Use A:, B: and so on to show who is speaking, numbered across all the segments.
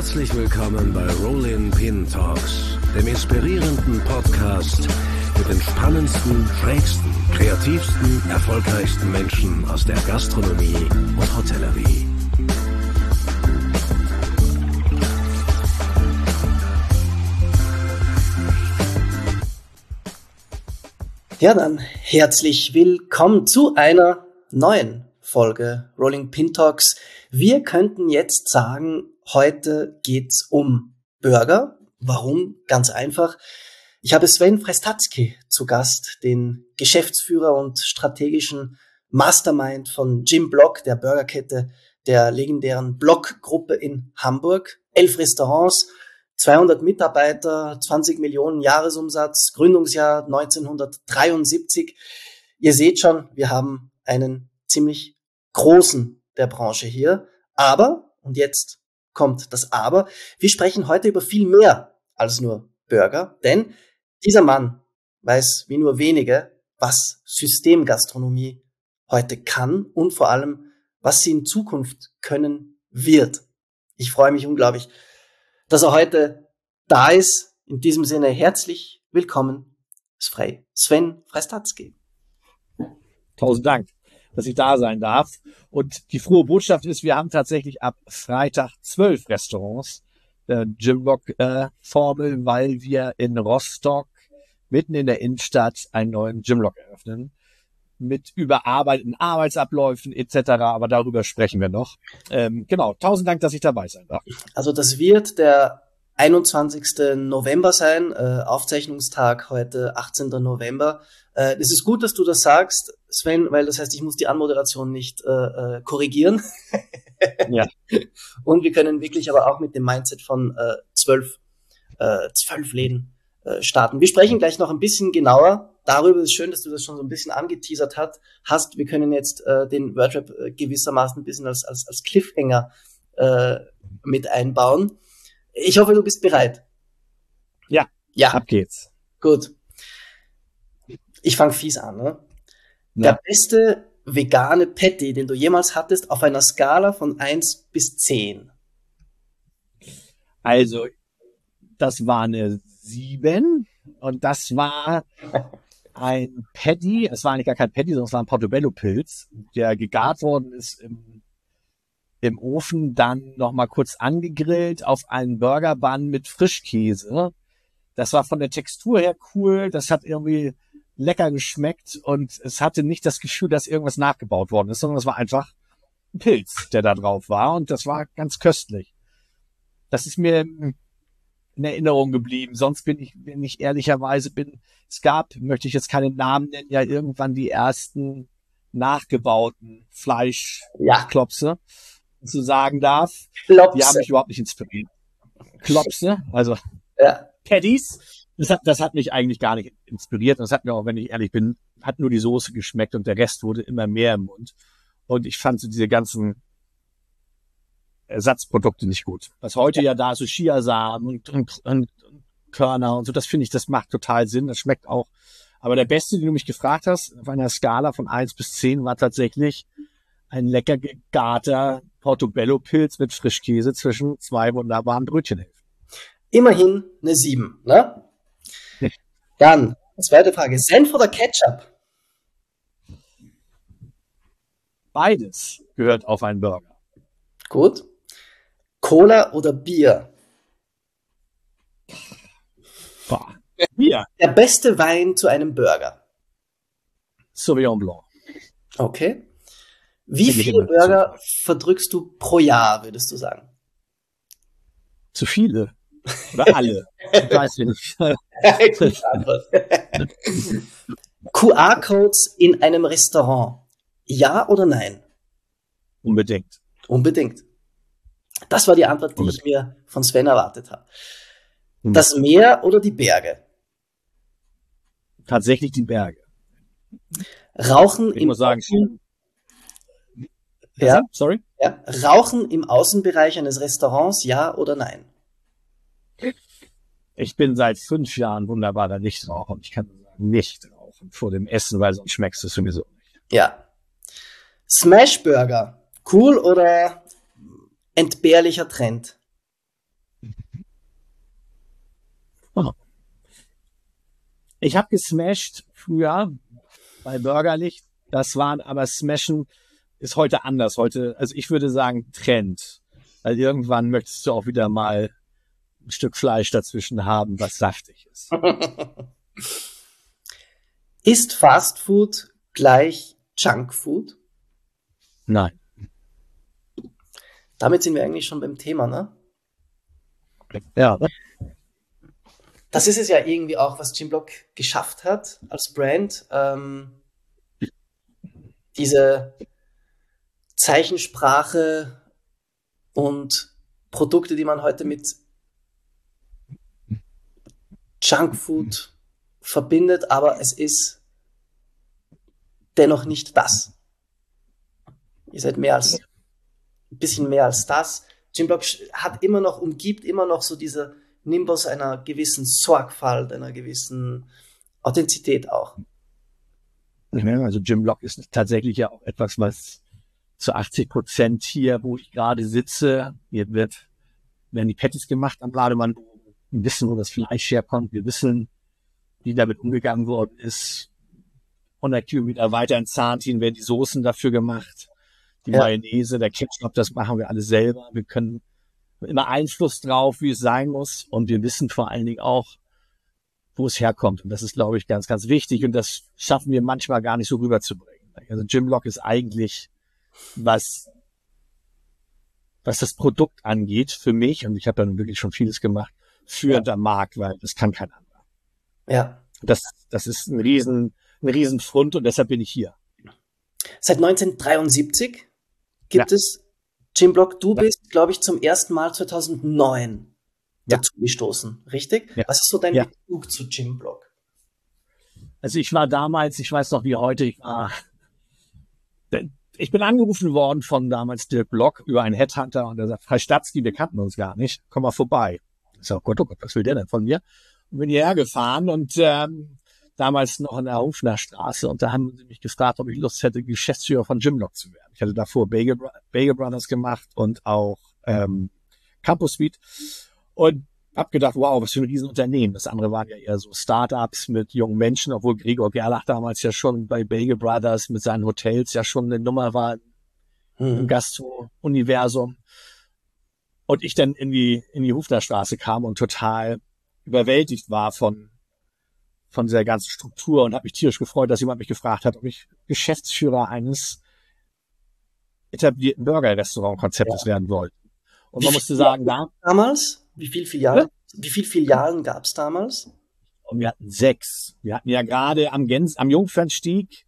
A: Herzlich willkommen bei Rollin Pin Talks, dem inspirierenden Podcast mit den spannendsten, schrägsten, kreativsten, erfolgreichsten Menschen aus der Gastronomie und Hotellerie.
B: Ja, dann herzlich willkommen zu einer neuen Folge Rolling Pin Talks. Wir könnten jetzt sagen, heute geht's um Burger. Warum? Ganz einfach. Ich habe Sven Frestatzky zu Gast, den Geschäftsführer und strategischen Mastermind von Jim Block, der Burgerkette der legendären Block-Gruppe in Hamburg. 11 Restaurants, 200 Mitarbeiter, 20 Millionen Jahresumsatz, Gründungsjahr 1973. Ihr seht schon, wir haben einen ziemlich großen der Branche hier. Aber, und jetzt kommt das Aber, wir sprechen heute über viel mehr als nur Burger, denn dieser Mann weiß wie nur wenige, was Systemgastronomie heute kann und vor allem, was sie in Zukunft können wird. Ich freue mich unglaublich, dass er heute da ist. In diesem Sinne herzlich willkommen, Sven Frestatzky.
C: 1000 Dank, dass ich da sein darf. Und die frohe Botschaft ist, wir haben tatsächlich ab Freitag 12 Restaurants der Jim Block Formel, weil wir in Rostock mitten in der Innenstadt einen neuen Jim Block eröffnen. Mit überarbeiteten Arbeitsabläufen etc., aber darüber sprechen wir noch. Genau, 1000 Dank, dass ich dabei sein darf.
B: Also das wird der 21. November sein, Aufzeichnungstag heute, 18. November. Es ist gut, dass du das sagst, Sven, weil das heißt, ich muss die Anmoderation nicht korrigieren.
C: Ja.
B: Und wir können wirklich aber auch mit dem Mindset von 12 Läden starten. Wir sprechen gleich noch ein bisschen genauer darüber. Es ist schön, dass du das schon so ein bisschen angeteasert hast. Wir können jetzt den Wordrap gewissermaßen ein bisschen als Cliffhanger mit einbauen. Ich hoffe, du bist bereit.
C: Ja, ab geht's.
B: Gut. Ich fange fies an. Ne?
C: Ja.
B: Der beste vegane Patty, den du jemals hattest, auf einer Skala von 1 bis 10.
C: Also, das war eine 7 und das war ein Patty. Es war eigentlich gar kein Patty, sondern es war ein Portobello-Pilz, der gegart worden ist im Ofen, dann noch mal kurz angegrillt auf einen Burgerbun mit Frischkäse. Das war von der Textur her cool. Das hat irgendwie lecker geschmeckt und es hatte nicht das Gefühl, dass irgendwas nachgebaut worden ist, sondern es war einfach ein Pilz, der da drauf war und das war ganz köstlich. Das ist mir in Erinnerung geblieben. Sonst bin ich ehrlicherweise es gab, möchte ich jetzt keine Namen nennen, ja irgendwann die ersten nachgebauten Fleischklopse, zu sagen darf.
B: Klopse.
C: Die haben mich überhaupt nicht inspiriert. Klopse, also
B: Ja.
C: Patties. Das hat mich eigentlich gar nicht inspiriert. Und das hat mir auch, wenn ich ehrlich bin, hat nur die Soße geschmeckt und der Rest wurde immer mehr im Mund. Und ich fand so diese ganzen Ersatzprodukte nicht gut. Was heute ja da ist, so Chiasamen und Körner und so, das finde ich, das macht total Sinn. Das schmeckt auch. Aber der beste, den du mich gefragt hast, auf einer Skala von 1 bis 10, war tatsächlich ein lecker gegarter Portobello-Pilz mit Frischkäse zwischen 2 wunderbaren Brötchenhälften.
B: Immerhin eine 7, ne? Dann, zweite Frage. Senf oder Ketchup?
C: Beides gehört auf einen Burger.
B: Gut. Cola oder Bier?
C: Boah. Bier.
B: Der beste Wein zu einem Burger?
C: Sauvignon Blanc.
B: Okay. Wie
C: Finde ich
B: viele
C: immer
B: Burger verdrückst du pro Jahr, würdest du sagen?
C: Zu viele. Oder alle. Ich weiß nicht.
B: QR-Codes in einem Restaurant. Ja oder nein?
C: Unbedingt.
B: Unbedingt. Das war die Antwort, die ich mir von Sven erwartet habe.
C: Unbedingt.
B: Das Meer oder die Berge?
C: Tatsächlich die Berge.
B: Rauchen
C: Ich
B: im
C: muss sagen,
B: Ja.
C: Sorry?
B: Ja. Rauchen im Außenbereich eines Restaurants, ja oder nein?
C: Ich bin seit 5 Jahren wunderbarer Nichtraucher und ich kann sagen, nicht rauchen vor dem Essen, weil sonst schmeckst du es sowieso nicht.
B: Ja. Smashburger, cool oder entbehrlicher Trend?
C: Ich habe gesmashed früher bei Bürgerlicht. Das waren aber Smashen ist heute anders. Heute, also ich würde sagen Trend. Weil irgendwann möchtest du auch wieder mal ein Stück Fleisch dazwischen haben, was saftig ist.
B: Ist Fast Food gleich Junk Food?
C: Nein.
B: Damit sind wir eigentlich schon beim Thema, ne?
C: Ja.
B: Das ist es ja irgendwie auch, was Gymblock geschafft hat als Brand. Diese Zeichensprache und Produkte, die man heute mit Junkfood verbindet, aber es ist dennoch nicht das. Ihr seid ein bisschen mehr als das. Gymblock umgibt immer noch so diese Nimbus einer gewissen Sorgfalt, einer gewissen Authentizität auch.
C: Also Gymblock ist tatsächlich ja auch etwas, was zu 80% hier, wo ich gerade sitze, werden die Patties gemacht am Lademannbogen. Wir wissen, wo das Fleisch herkommt. Wir wissen, wie damit umgegangen worden ist. 100 Kilometer weiter in Zahntin werden die Soßen dafür gemacht. Die Mayonnaise, der Ketchup, das machen wir alles selber. Wir können immer Einfluss drauf, wie es sein muss. Und wir wissen vor allen Dingen auch, wo es herkommt. Und das ist, glaube ich, ganz, ganz wichtig. Und das schaffen wir manchmal gar nicht so rüberzubringen. Also Gymblock ist eigentlich, was das Produkt angeht, für mich, und ich habe dann wirklich schon vieles gemacht, führender Markt, weil das kann kein anderer.
B: Ja.
C: Das ist ein Riesenfront und deshalb bin ich hier.
B: Seit 1973 gibt es Gymblock. Du bist, glaube ich, zum ersten Mal 2009 dazu gestoßen, richtig?
C: Ja.
B: Was ist so dein Bezug zu Gymblock?
C: Also ich war damals, ich weiß noch wie heute, ich bin angerufen worden von damals Dirk Block über einen Headhunter und der sagt, Herr Statzky, wir kannten uns gar nicht, komm mal vorbei. Ich sag, oh Gott, was will der denn von mir? Und bin hierher gefahren und damals noch in der Hofner Straße und da haben sie mich gefragt, ob ich Lust hätte, Geschäftsführer von Gymblock zu werden. Ich hatte davor Bagel Brothers gemacht und auch Campus Suite und hab gedacht, wow, was für ein Riesenunternehmen. Das andere waren ja eher so Startups mit jungen Menschen, obwohl Gregor Gerlach damals ja schon bei Bagel Brothers mit seinen Hotels ja schon eine Nummer war im Gastro-Universum. Und ich dann in die Hofner Straße kam und total überwältigt war von dieser ganzen Struktur und habe mich tierisch gefreut, dass jemand mich gefragt hat, ob ich Geschäftsführer eines etablierten Burger-Restaurant-Konzeptes werden wollte. Und man musste sagen,
B: damals? Wie viel Filialen gab es damals?
C: Und wir hatten 6. Wir hatten ja gerade am Jungfernstieg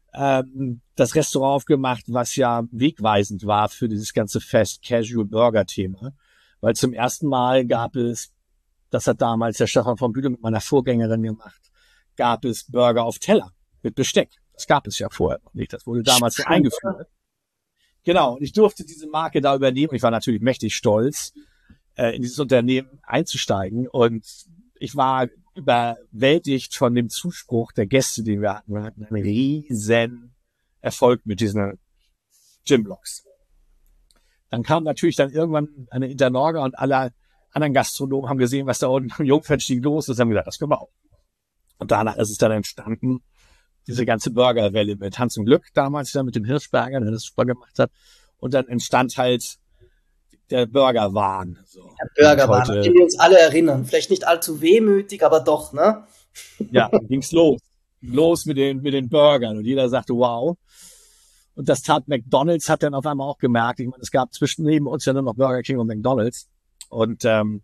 C: das Restaurant aufgemacht, was ja wegweisend war für dieses ganze Fast-Casual-Burger-Thema. Weil zum ersten Mal gab es, das hat damals der Stefan von Bülow mit meiner Vorgängerin gemacht, gab es Burger auf Teller mit Besteck. Das gab es ja vorher noch nicht. Das wurde damals so eingeführt. Genau, und ich durfte diese Marke da übernehmen. Ich war natürlich mächtig stolz, in dieses Unternehmen einzusteigen. Und ich war überwältigt von dem Zuspruch der Gäste, den wir hatten. Wir hatten einen riesen Erfolg mit diesen Gymblocks. Dann kam natürlich dann irgendwann eine Internorga und alle anderen Gastronomen haben gesehen, was da unten im Jungfernstieg los ist, haben gesagt, das können wir auch. Und danach ist es dann entstanden, diese ganze Burgerwelle mit Hans im Glück damals, mit dem Hirschberger, der das super gemacht hat. Und dann entstand halt der Burgerwahn. So.
B: Der Burgerwahn, an den wir uns alle erinnern. Vielleicht nicht allzu wehmütig, aber doch, ne?
C: Ja, ging's los. Los mit den Burgern. Und jeder sagte, wow. Und das tat McDonald's, hat dann auf einmal auch gemerkt. Ich meine, es gab neben uns ja nur noch Burger King und McDonald's. Und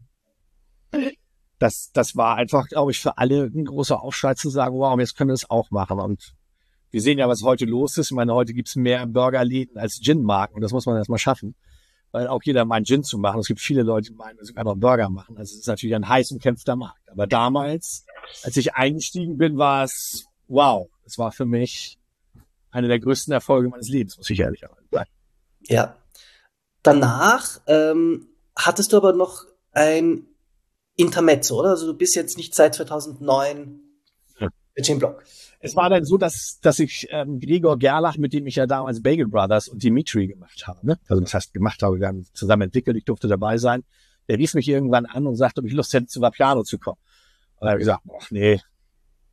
C: das war einfach, glaube ich, für alle ein großer Aufschrei zu sagen, wow, jetzt können wir es auch machen. Und wir sehen ja, was heute los ist. Ich meine, heute gibt's mehr Burgerläden als Gin-Marken. Und das muss man erstmal schaffen. Weil auch jeder meint, Gin zu machen. Es gibt viele Leute, die meinen, wir sogar noch Burger machen. Also es ist natürlich ein heiß umkämpfter Markt. Aber damals, als ich eingestiegen bin, war es, wow, es war für mich einer der größten Erfolge meines Lebens, muss ich ehrlich sagen.
B: Ja. Danach hattest du aber noch ein Intermezzo, oder? Also du bist jetzt nicht seit 2009 mit Gymblock.
C: Es war dann so, dass ich Gregor Gerlach, mit dem ich ja damals Bagel Brothers und Dimitri gemacht habe, ne? Also das heißt gemacht habe, wir haben zusammen entwickelt, ich durfte dabei sein. Der rief mich irgendwann an und sagte, ob ich Lust hätte, zu Vapiano zu kommen. Und da habe ich gesagt, boah, nee,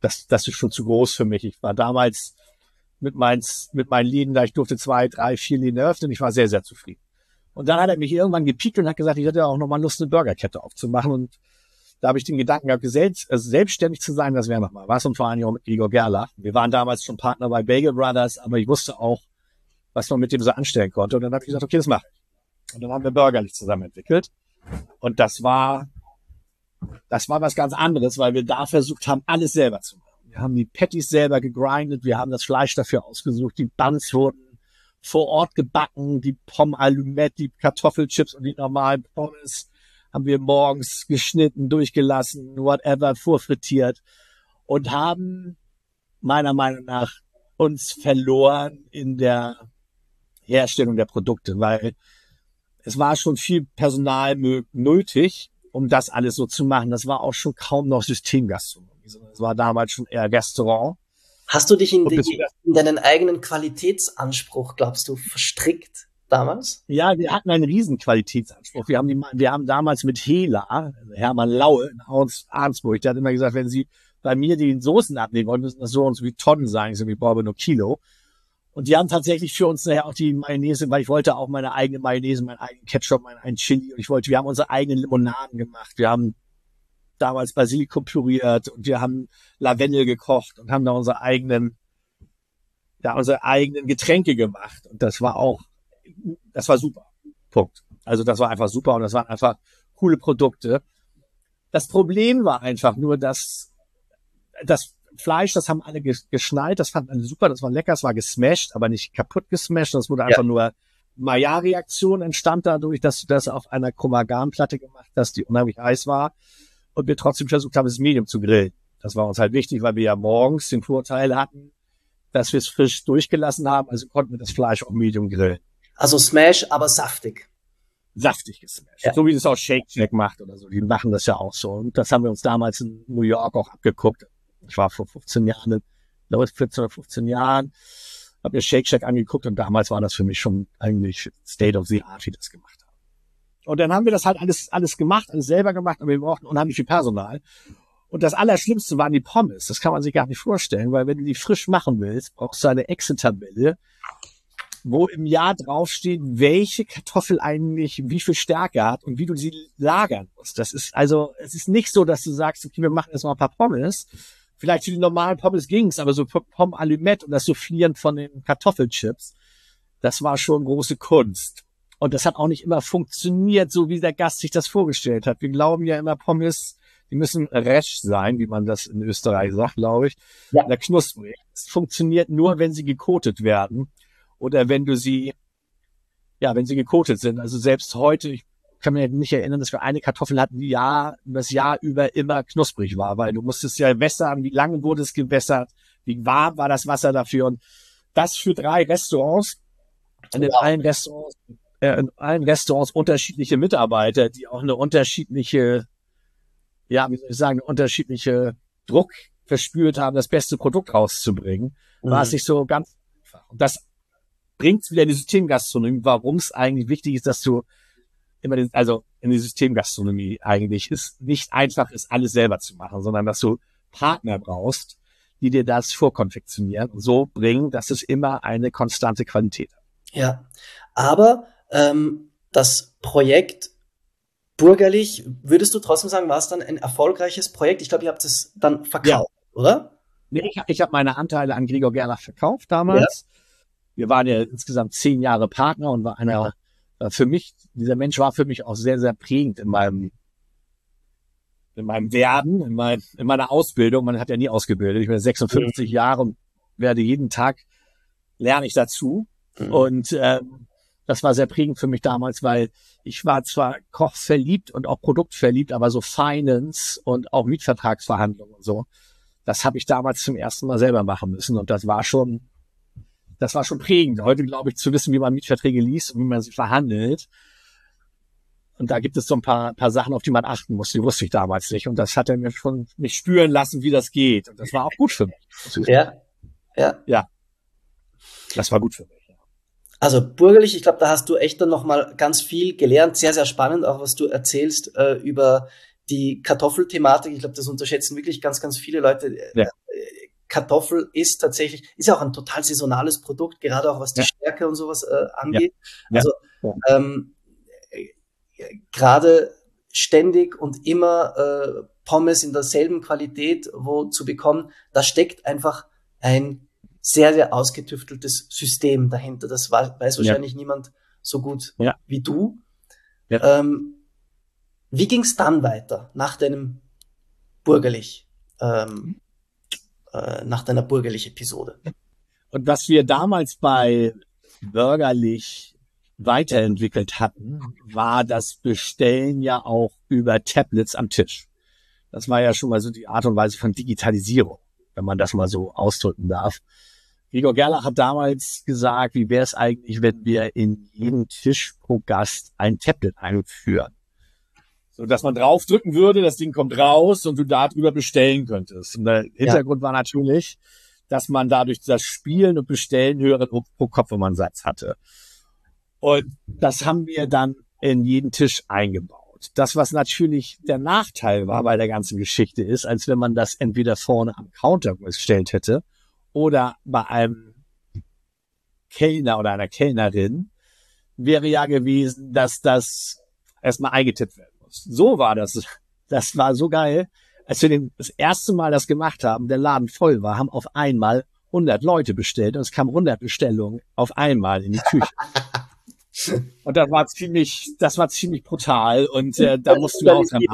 C: das ist schon zu groß für mich. Ich war damals mit meinen Läden, da ich durfte 2, 3, 4 Läden eröffnen, ich war sehr, sehr zufrieden. Und dann hat er mich irgendwann gepiekt und hat gesagt, ich hätte auch noch mal Lust, eine Burgerkette aufzumachen. Und da habe ich den Gedanken gehabt, selbstständig zu sein, das wäre noch mal was. Und vor allem auch mit Gregor Gerlach. Wir waren damals schon Partner bei Bagel Brothers, aber ich wusste auch, was man mit dem so anstellen konnte. Und dann habe ich gesagt, okay, das mache ich. Und dann haben wir Burgerlich zusammen entwickelt. Und das war was ganz anderes, weil wir da versucht haben, alles selber zu machen. Wir haben die Patties selber gegrindet, wir haben das Fleisch dafür ausgesucht, die Buns wurden vor Ort gebacken, die Pommes Allumette, die Kartoffelchips und die normalen Pommes haben wir morgens geschnitten, durchgelassen, whatever, vorfrittiert und haben meiner Meinung nach uns verloren in der Herstellung der Produkte, weil es war schon viel Personal nötig, um das alles so zu machen. Das war auch schon kaum noch Systemgastronomie, sondern es war damals schon eher Restaurant.
B: Hast du dich in deinen eigenen Qualitätsanspruch, glaubst du, verstrickt damals?
C: Ja, wir hatten einen riesen Qualitätsanspruch. Wir haben damals mit Hela, also Hermann Laue in Arnsburg, der hat immer gesagt, wenn Sie bei mir die Soßen abnehmen wollen, müssen das so und so wie Tonnen sein, so wie brauche nur Kilo. Und die haben tatsächlich für uns nachher auch die Mayonnaise, weil ich wollte auch meine eigene Mayonnaise, meinen eigenen Ketchup, meinen eigenen Chili. Und wir haben unsere eigenen Limonaden gemacht. Wir haben damals Basilikum püriert und wir haben Lavendel gekocht und haben da unsere eigenen Getränke gemacht. Und das war super. Punkt. Also das war einfach super und das waren einfach coole Produkte. Das Problem war einfach nur, dass das Fleisch, das haben alle geschnallt, das fanden alle super, das war lecker, es war gesmashed, aber nicht kaputt gesmashed. Das wurde einfach nur Maillard-Reaktion entstand dadurch, dass du das auf einer Chromagan-Platte gemacht hast, die unheimlich heiß war. Und wir trotzdem versucht haben, das Medium zu grillen. Das war uns halt wichtig, weil wir ja morgens den Vorteil hatten, dass wir es frisch durchgelassen haben. Also konnten wir das Fleisch auch Medium grillen.
B: Also Smash, aber saftig.
C: Saftig gesmashed. Ja. So wie das auch Shake Shack macht oder so. Die machen das ja auch so. Und das haben wir uns damals in New York auch abgeguckt. Ich war vor 14 Jahren, 14 oder 15 Jahren, habe mir Shake Shack angeguckt und damals war das für mich schon eigentlich State of the Art, wie das gemacht haben. Und dann haben wir das halt alles gemacht, alles selber gemacht, aber wir brauchten unheimlich viel Personal. Und das Allerschlimmste waren die Pommes. Das kann man sich gar nicht vorstellen, weil wenn du die frisch machen willst, brauchst du eine Excel-Tabelle, wo im Jahr draufsteht, welche Kartoffel eigentlich wie viel Stärke hat und wie du sie lagern musst. Es ist nicht so, dass du sagst, okay, wir machen jetzt mal ein paar Pommes. Vielleicht für die normalen Pommes ging's, aber so Pommes Allumette und das Soufflieren von den Kartoffelchips, das war schon große Kunst. Und das hat auch nicht immer funktioniert, so wie der Gast sich das vorgestellt hat. Wir glauben ja immer, Pommes, die müssen resch sein, wie man das in Österreich sagt, glaube ich. Ja. Oder knusprig. Es funktioniert nur, wenn sie gekotet werden. Oder wenn sie gekotet sind. Also selbst heute, ich kann mich nicht erinnern, dass wir eine Kartoffel hatten, die das Jahr über immer knusprig war, weil du musstest ja wässern, wie lange wurde es gewässert, wie warm war das Wasser dafür. Und das für 3 Restaurants. Und in allen Restaurants unterschiedliche Mitarbeiter, die auch eine unterschiedliche, unterschiedliche Druck verspürt haben, das beste Produkt rauszubringen, war es nicht so ganz einfach. Und das bringt wieder in die Systemgastronomie, warum es eigentlich wichtig ist, dass du immer in die Systemgastronomie eigentlich nicht einfach ist, alles selber zu machen, sondern dass du Partner brauchst, die dir das vorkonfektionieren und so bringen, dass es immer eine konstante Qualität hat.
B: Ja, aber das Projekt Burgerlich, würdest du trotzdem sagen, war es dann ein erfolgreiches Projekt? Ich glaube, ihr habt es dann verkauft, oder?
C: Nee, ich habe meine Anteile an Gregor Gerlach verkauft damals. Ja. Wir waren ja insgesamt 10 Jahre Partner und dieser Mensch war für mich auch sehr, sehr prägend in meinem Werden, in meiner Ausbildung. Man hat ja nie ausgebildet. Ich bin 56 Jahre und jeden Tag lerne ich dazu. Und das war sehr prägend für mich damals, weil ich war zwar kochverliebt und auch produktverliebt, aber so Finance und auch Mietvertragsverhandlungen und so, das habe ich damals zum ersten Mal selber machen müssen. Und das war schon prägend. Heute glaube ich zu wissen, wie man Mietverträge liest und wie man sie verhandelt. Und da gibt es so ein paar Sachen, auf die man achten muss. Die wusste ich damals nicht. Und das hat er mir schon nicht spüren lassen, wie das geht. Und das war auch gut für mich. Ja. Das war gut für mich.
B: Also Burgerlich, ich glaube, da hast du echt dann nochmal ganz viel gelernt. Sehr, sehr spannend, auch was du erzählst über die Kartoffelthematik. Ich glaube, das unterschätzen wirklich ganz, ganz viele Leute. Ja. Kartoffel ist tatsächlich, ist ja auch ein total saisonales Produkt, gerade auch was die Stärke und sowas angeht.
C: Ja.
B: Also gerade ständig und immer Pommes in derselben Qualität wo zu bekommen, da steckt einfach ein sehr, sehr ausgetüfteltes System dahinter. Das weiß wahrscheinlich niemand so gut wie du. Ja. Wie ging es dann weiter nach deinem nach deiner Bürgerlich-Episode?
C: Und was wir damals bei Bürgerlich weiterentwickelt hatten, war das Bestellen ja auch über Tablets am Tisch. Das war ja schon mal so die Art und Weise von Digitalisierung, wenn man das mal so ausdrücken darf. Gregor Gerlach hat damals gesagt, wie wäre es eigentlich, wenn wir in jeden Tisch pro Gast ein Tablet einführen? So dass man draufdrücken würde, das Ding kommt raus und du darüber bestellen könntest. Und der Hintergrund war natürlich, dass man dadurch das Spielen und Bestellen höheren pro Kopf-Satz hatte. Und das haben wir dann in jeden Tisch eingebaut. Das, was natürlich der Nachteil war bei der ganzen Geschichte ist, als wenn man das entweder vorne am Counter gestellt hätte oder bei einem Kellner oder einer Kellnerin, wäre ja gewesen, dass das erstmal eingetippt werden muss. So war das. Das war so geil. Als wir das erste Mal das gemacht haben, der Laden voll war, haben auf einmal 100 Leute bestellt und es kamen 100 Bestellungen auf einmal in die Küche. Und das war ziemlich brutal und da mussten wir auch dran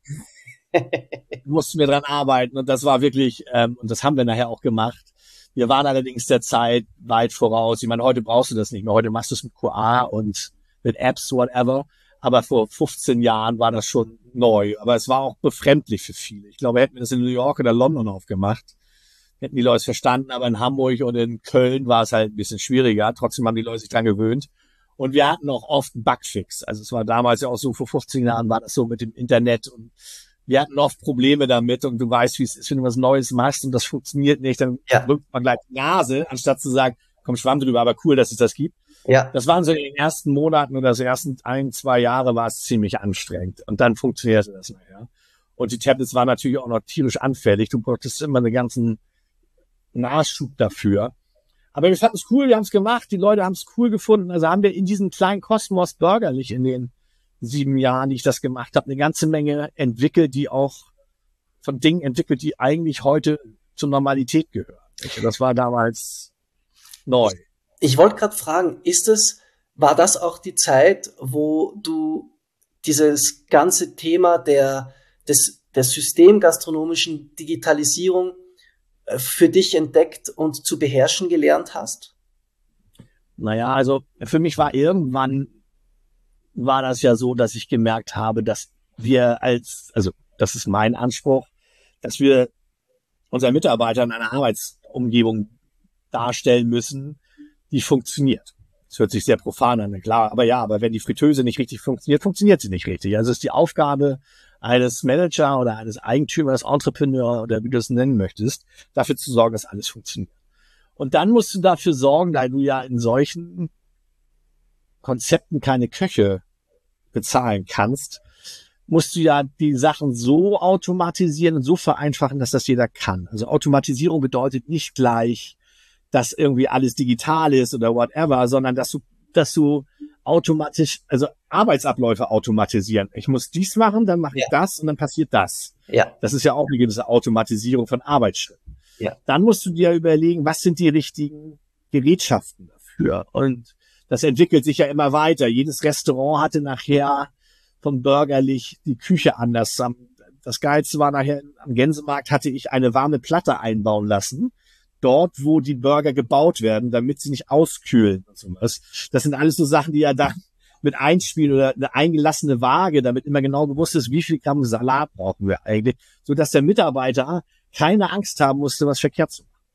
C: arbeiten. Und das war wirklich, und das haben wir nachher auch gemacht. Wir waren allerdings der Zeit weit voraus. Ich meine, heute brauchst du das nicht mehr. Heute machst du es mit QR und mit Apps, whatever. Aber vor 15 Jahren war das schon neu. Aber es war auch befremdlich für viele. Ich glaube, hätten wir das in New York oder London aufgemacht, hätten die Leute es verstanden. Aber in Hamburg und in Köln war es halt ein bisschen schwieriger. Trotzdem haben die Leute sich dran gewöhnt. Und wir hatten auch oft einen Bugfix. Also es war damals ja auch so, vor 15 Jahren war das so mit dem Internet. Und wir hatten oft Probleme damit. Und du weißt, wie es ist, wenn du was Neues machst und das funktioniert nicht, dann rückt man gleich die Nase, anstatt zu sagen, komm, schwamm drüber, aber cool, dass es das gibt. Ja. Das waren so in den ersten Monaten oder so ersten 1-2 Jahre war es ziemlich anstrengend. Und dann funktionierte das nachher. Und die Tablets waren natürlich auch noch tierisch anfällig. Du brauchtest immer einen ganzen Nachschub dafür. Aber wir fanden es cool, wir haben es gemacht, die Leute haben es cool gefunden. Also haben wir in diesem kleinen Kosmos Bürgerlich in den 7 Jahren, die ich das gemacht habe, eine ganze Menge entwickelt, die eigentlich heute zur Normalität gehören. Das war damals neu.
B: Ich wollte gerade fragen, war das auch die Zeit, wo du dieses ganze Thema der systemgastronomischen Digitalisierung für dich entdeckt und zu beherrschen gelernt hast?
C: Naja, also für mich war das ja so, dass ich gemerkt habe, dass wir das ist mein Anspruch, dass wir unseren Mitarbeitern eine Arbeitsumgebung darstellen müssen, die funktioniert. Das hört sich sehr profan an, klar, aber wenn die Fritteuse nicht richtig funktioniert, funktioniert sie nicht richtig. Also es ist die Aufgabe eines Manager oder eines Eigentümers, Entrepreneur oder wie du es nennen möchtest, dafür zu sorgen, dass alles funktioniert. Und dann musst du dafür sorgen, da du ja in solchen Konzepten keine Köche bezahlen kannst, musst du ja die Sachen so automatisieren und so vereinfachen, dass das jeder kann. Also Automatisierung bedeutet nicht gleich, dass irgendwie alles digital ist oder whatever, sondern dass du automatisch, also Arbeitsabläufe automatisieren. Ich muss dies machen, dann mache ich das und dann passiert das. Ja. Das ist ja auch eine gewisse Automatisierung von Arbeitsschritten. Ja. Dann musst du dir überlegen, was sind die richtigen Gerätschaften dafür? Und das entwickelt sich ja immer weiter. Jedes Restaurant hatte nachher vom Bürgerlich die Küche anders. Das Geilste war nachher, am Gänsemarkt hatte ich eine warme Platte einbauen lassen. Dort, wo die Burger gebaut werden, damit sie nicht auskühlen und sowas. Das sind alles so Sachen, die ja da mit einspielen oder eine eingelassene Waage, damit immer genau bewusst ist, wie viel Gramm Salat brauchen wir eigentlich, so dass der Mitarbeiter keine Angst haben musste, was verkehrt zu machen.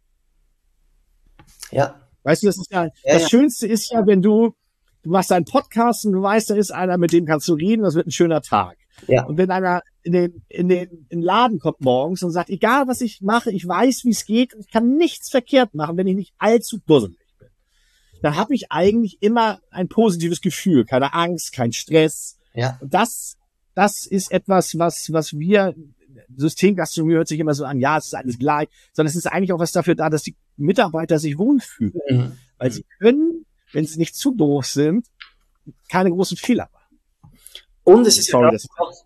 C: Ja. Weißt du, das ist das Schönste ist ja, wenn du machst einen Podcast und du weißt, da ist einer, mit dem kannst du reden, das wird ein schöner Tag. Ja. Und wenn einer in den Laden kommt morgens und sagt, egal was ich mache, ich weiß, wie es geht und ich kann nichts verkehrt machen, wenn ich nicht allzu dusselig bin, dann habe ich eigentlich immer ein positives Gefühl, keine Angst, kein Stress. Ja. Und das ist etwas, was wir Systemgastronomie hört sich immer so an, ja, es ist alles gleich, sondern es ist eigentlich auch was dafür da, dass die Mitarbeiter sich wohlfühlen. Weil sie können, wenn sie nicht zu doof sind, keine großen Fehler machen.
B: Und es ist auch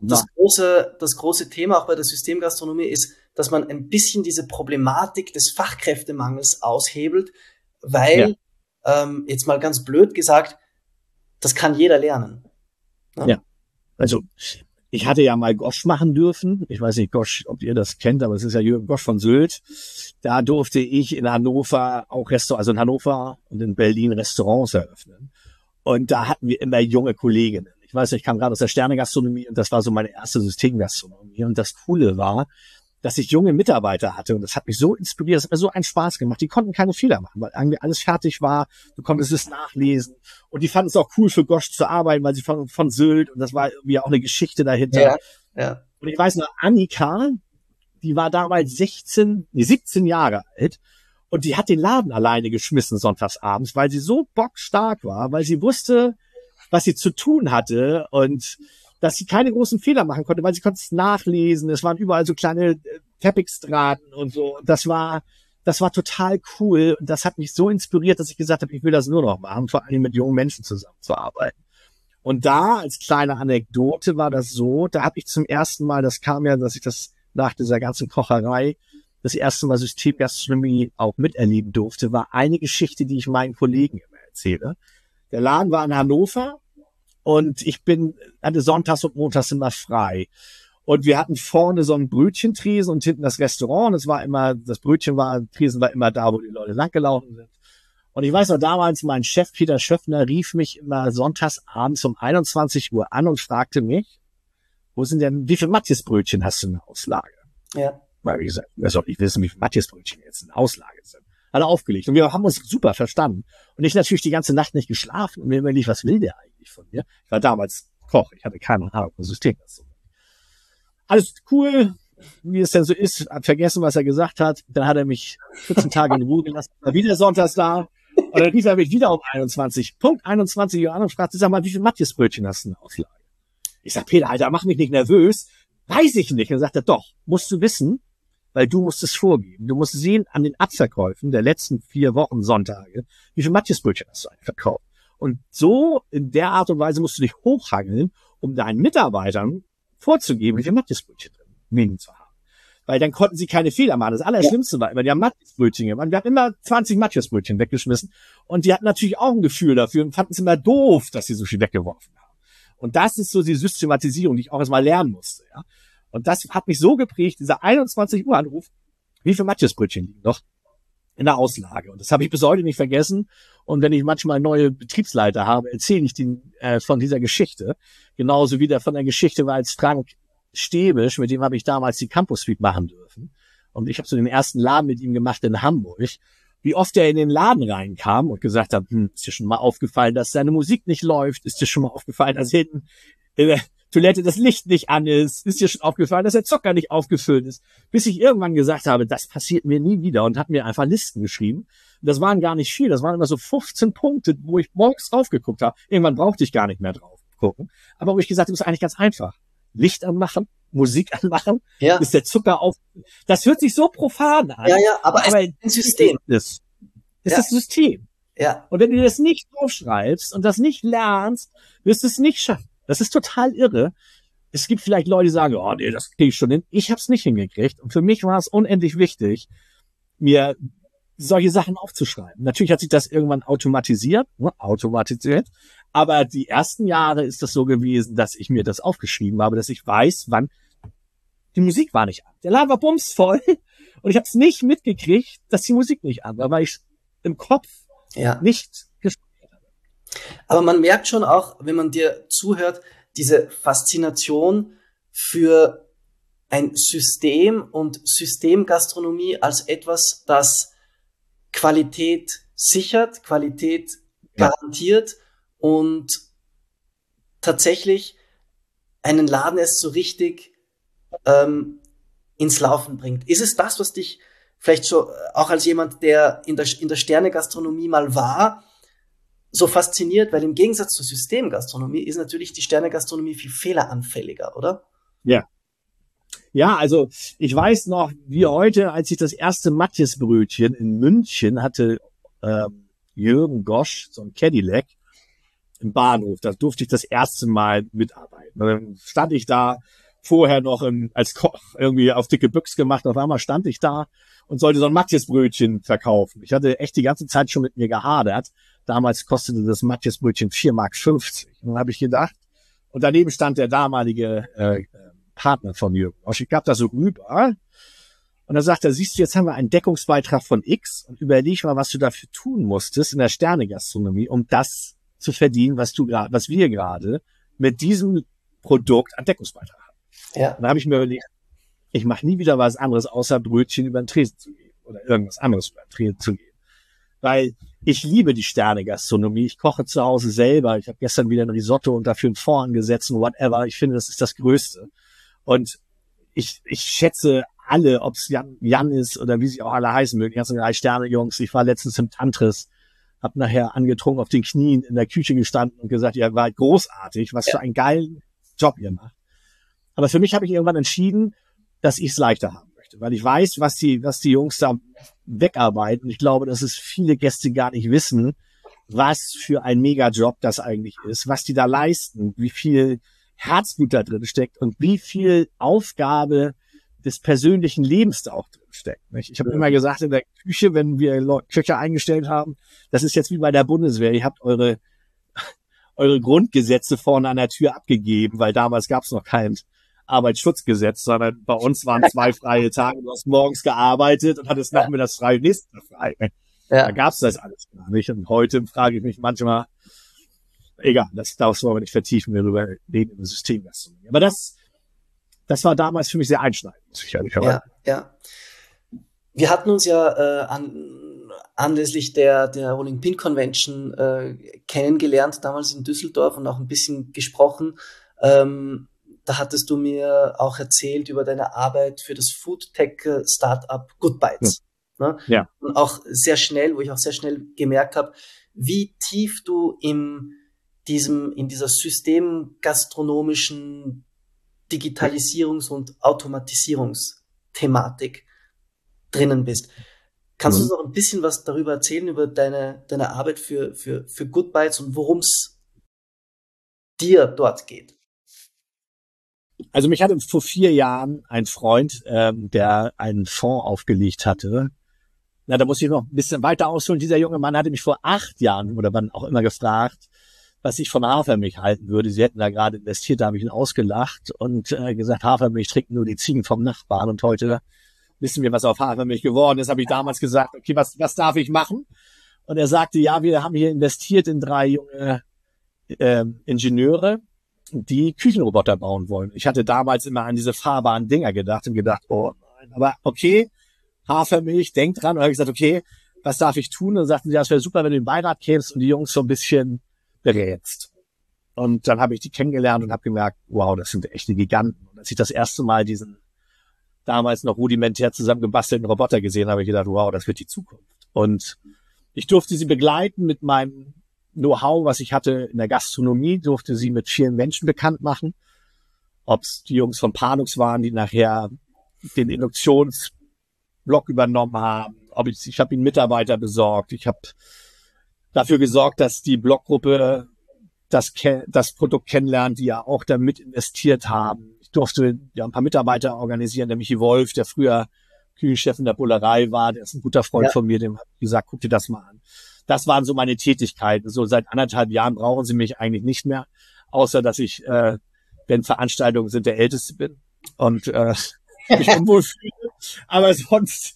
B: das große Thema auch bei der Systemgastronomie ist, dass man ein bisschen diese Problematik des Fachkräftemangels aushebelt, weil, jetzt mal ganz blöd gesagt, das kann jeder lernen. Ne?
C: Ja, also ich hatte ja mal Gosch machen dürfen. Ich weiß nicht, Gosch, ob ihr das kennt, aber es ist ja Jürgen Gosch von Sylt. Da durfte ich in Hannover also in Hannover und in Berlin Restaurants eröffnen. Und da hatten wir immer junge Kolleginnen. Ich weiß nicht, ich kam gerade aus der Sternegastronomie und das war so meine erste Systemgastronomie. Und das Coole war, dass ich junge Mitarbeiter hatte und das hat mich so inspiriert, das hat mir so einen Spaß gemacht. Die konnten keine Fehler machen, weil irgendwie alles fertig war. Du konntest es nachlesen und die fanden es auch cool für Gosch zu arbeiten, weil sie von Sylt und das war irgendwie auch eine Geschichte dahinter.
B: Ja.
C: Und ich weiß noch, Annika, die war damals 17 Jahre alt und die hat den Laden alleine geschmissen sonntagsabends, weil sie so bockstark war, weil sie wusste, was sie zu tun hatte und dass sie keine großen Fehler machen konnte, weil sie konnte es nachlesen. Es waren überall so kleine Teppichstraten und so. Das war total cool. Und das hat mich so inspiriert, dass ich gesagt habe, ich will das nur noch machen, vor allem mit jungen Menschen zusammenzuarbeiten. Und da, als kleine Anekdote, war das so, da habe ich zum ersten Mal, das kam ja, dass ich das nach dieser ganzen Kocherei, das erste Mal Systemgastronomie auch miterleben durfte, war eine Geschichte, die ich meinen Kollegen immer erzähle. Der Laden war in Hannover. Und ich hatte sonntags und montags immer frei. Und wir hatten vorne so einen Brötchentresen und hinten das Restaurant. Und das Tresen war immer da, wo die Leute langgelaufen sind. Und ich weiß noch, damals mein Chef Peter Schöffner rief mich immer sonntags abends um 21 Uhr an und fragte mich, wie viel Matthias-Brötchen hast du in der Auslage?
B: Ja.
C: Weil ich gesagt, wer soll ich wissen, wie viel Matthias-Brötchen jetzt in der Auslage sind? Hat er aufgelegt. Und wir haben uns super verstanden. Und ich natürlich die ganze Nacht nicht geschlafen und mir überlegt, was will der eigentlich von mir? Ich war damals Koch. Ich hatte keine Ahnung vom System. Alles cool, wie es denn so ist. Hab vergessen, was er gesagt hat. Dann hat er mich 14 Tage in Ruhe gelassen. War wieder sonntags da. Und dann rief er mich wieder um 21 Uhr an und fragte, sag mal, wie viel Matthias-Brötchen hast du in der Auslage? Ich sag, Peter, Alter, mach mich nicht nervös. Weiß ich nicht. Und dann sagt er, doch, musst du wissen, weil du musst es vorgeben. Du musst sehen an den Abverkäufen der letzten 4 Wochen Sonntage, wie viel Matthias-Brötchen hast du eigentlich verkauft. Und so in der Art und Weise musst du dich hochhangeln, um deinen Mitarbeitern vorzugeben, wie viel Matthias-Brötchen drin zu haben. Weil dann konnten sie keine Fehler machen. Das Allerschlimmste war immer, die haben Matthias-Brötchen gemacht. Wir haben immer 20 Matthias-Brötchen weggeschmissen. Und die hatten natürlich auch ein Gefühl dafür und fanden es immer doof, dass sie so viel weggeworfen haben. Und das ist so die Systematisierung, die ich auch erstmal lernen musste, ja. Und das hat mich so geprägt, dieser 21 Uhr Anruf, wie viel Matthias-Brötchen liegen noch in der Auslage. Und das habe ich bis heute nicht vergessen. Und wenn ich manchmal neue Betriebsleiter habe, erzähle ich von dieser Geschichte. Genauso wie der von der Geschichte war als Frank Stebisch, mit dem habe ich damals die Campus Suite machen dürfen. Und ich habe so den ersten Laden mit ihm gemacht in Hamburg. Wie oft er in den Laden reinkam und gesagt hat, ist dir schon mal aufgefallen, dass seine Musik nicht läuft? Ist dir schon mal aufgefallen, dass hinten in der Toilette das Licht nicht an ist? Ist dir schon aufgefallen, dass der Zucker nicht aufgefüllt ist? Bis ich irgendwann gesagt habe, das passiert mir nie wieder und habe mir einfach Listen geschrieben. Und das waren gar nicht viel, das waren immer so 15 Punkte, wo ich morgens drauf geguckt habe. Irgendwann brauchte ich gar nicht mehr drauf gucken. Aber wo ich gesagt habe, das ist eigentlich ganz einfach. Licht anmachen, Musik anmachen, ist der Zucker auf. Das hört sich so profan an.
B: Ja, aber es ist ein System.
C: Das ist das System.
B: Ja.
C: Und wenn du das nicht draufschreibst und das nicht lernst, wirst du es nicht schaffen. Das ist total irre. Es gibt vielleicht Leute, die sagen, oh nee, das kriege ich schon hin. Ich habe es nicht hingekriegt. Und für mich war es unendlich wichtig, mir solche Sachen aufzuschreiben. Natürlich hat sich das irgendwann automatisiert. Aber die ersten Jahre ist das so gewesen, dass ich mir das aufgeschrieben habe, dass ich weiß, wann die Musik war nicht an. Der Laden war bumsvoll und ich habe es nicht mitgekriegt, dass die Musik nicht an war, weil ich im Kopf nicht gespeichert habe.
B: Aber man merkt schon auch, wenn man dir zuhört, diese Faszination für ein System und Systemgastronomie als etwas, das Qualität sichert, Qualität garantiert und tatsächlich einen Laden erst so richtig ins Laufen bringt. Ist es das, was dich vielleicht schon auch als jemand, der in der Sternegastronomie mal war, so fasziniert? Weil im Gegensatz zur Systemgastronomie ist natürlich die Sternegastronomie viel fehleranfälliger, oder?
C: Ja. Ja, also ich weiß noch, wie heute, als ich das erste Matthias-Brötchen in München hatte, Jürgen Gosch, so ein Cadillac im Bahnhof, da durfte ich das erste Mal mitarbeiten. Und dann stand ich da vorher noch als Koch irgendwie auf dicke Büchs gemacht. Auf einmal stand ich da und sollte so ein Matthias-Brötchen verkaufen. Ich hatte echt die ganze Zeit schon mit mir gehadert. Damals kostete das Matthias-Brötchen 4,50 Mark. Und dann habe ich gedacht, und daneben stand der damalige Partner von Jürgen. Ich gab da so rüber und dann sagt er, siehst du, jetzt haben wir einen Deckungsbeitrag von X und überleg mal, was du dafür tun musstest in der Sternegastronomie, um das zu verdienen, was wir gerade mit diesem Produkt an Deckungsbeitrag haben.
B: Ja.
C: Und da habe ich mir überlegt, ich mache nie wieder was anderes, außer Brötchen über den Tresen zu geben oder irgendwas anderes über den Tresen zu geben. Weil ich liebe die Sternegastronomie. Ich koche zu Hause selber. Ich habe gestern wieder ein Risotto und dafür einen Fond angesetzt und whatever. Ich finde, das ist das Größte. Und ich schätze alle, ob es Jan ist oder wie sie auch alle heißen mögen, die ganzen 3-Sterne-Jungs. Ich war letztens im Tantris, habe nachher angetrunken auf den Knien in der Küche gestanden und gesagt, ihr war großartig, was für einen geilen Job ihr macht. Aber für mich habe ich irgendwann entschieden, dass ich es leichter haben möchte, weil ich weiß, was die Jungs da wegarbeiten. Ich glaube, dass es viele Gäste gar nicht wissen, was für ein Megajob das eigentlich ist, was die da leisten, wie viel Herzblut da drin steckt und wie viel Aufgabe des persönlichen Lebens da auch drin steckt. Nicht? Ich habe immer gesagt, in der Küche, wenn wir Köche eingestellt haben, das ist jetzt wie bei der Bundeswehr. Ihr habt eure Grundgesetze vorne an der Tür abgegeben, weil damals gab es noch kein Arbeitsschutzgesetz, sondern bei uns waren 2 freie Tage. Du hast morgens gearbeitet und hattest nachmittags frei, nächsten Tag frei. Ja. Da gab es das alles gar nicht. Und heute frage ich mich manchmal, egal, das wollen wir nicht vertiefen, wir darüber reden im System. Aber das war damals für mich sehr einschneidend, sicherlich.
B: Ja. Wir hatten uns ja anlässlich der Rolling Pin Convention kennengelernt, damals in Düsseldorf und auch ein bisschen gesprochen. Da hattest du mir auch erzählt über deine Arbeit für das Food-Tech-Startup Good Bites. Ne?
C: Ja.
B: Und auch sehr schnell, wo ich auch sehr schnell gemerkt habe, wie tief du in dieser systemgastronomischen Digitalisierungs- und Automatisierungsthematik drinnen bist. Kannst du uns noch ein bisschen was darüber erzählen, über deine Arbeit für Good Bites und worum es dir dort geht?
C: Also mich hatte vor 4 Jahren ein Freund, der einen Fonds aufgelegt hatte. Na, da muss ich noch ein bisschen weiter ausholen. Dieser junge Mann hatte mich vor 8 Jahren oder wann auch immer gefragt, was ich von Hafermilch halten würde. Sie hätten da gerade investiert, da habe ich ihn ausgelacht und gesagt, Hafermilch trinken nur die Ziegen vom Nachbarn. Und heute wissen wir, was auf Hafermilch geworden ist. Habe ich damals gesagt, okay, was darf ich machen? Und er sagte, ja, wir haben hier investiert in 3 junge Ingenieure, die Küchenroboter bauen wollen. Ich hatte damals immer an diese fahrbaren Dinger gedacht und gedacht, oh nein, aber okay, Hafermilch, denk dran. Und habe ich gesagt, okay, was darf ich tun? Und dann sagten sie, ja, es wäre super, wenn du in den Beirat kämst und die Jungs so ein bisschen berätst. Und dann habe ich die kennengelernt und habe gemerkt, wow, das sind echte Giganten. Und als ich das erste Mal diesen damals noch rudimentär zusammengebastelten Roboter gesehen habe, ich gedacht, wow, das wird die Zukunft. Und ich durfte sie begleiten mit meinem Know-how, was ich hatte in der Gastronomie, durfte sie mit vielen Menschen bekannt machen. Ob es die Jungs von Panux waren, die nachher den Induktionsblock übernommen haben. Ich habe ihnen Mitarbeiter besorgt. Ich habe dafür gesorgt, dass die Blockgruppe das Produkt kennenlernt, die ja auch damit investiert haben. Ich durfte ja ein paar Mitarbeiter organisieren. Der Michi Wolf, der früher Küchenchef in der Bullerei war, der ist ein guter Freund von mir, dem habe ich gesagt, guck dir das mal an. Das waren so meine Tätigkeiten. So seit 1,5 Jahren brauchen sie mich eigentlich nicht mehr, außer dass ich, wenn Veranstaltungen sind, der Älteste bin und mich unwohl fühle. Aber sonst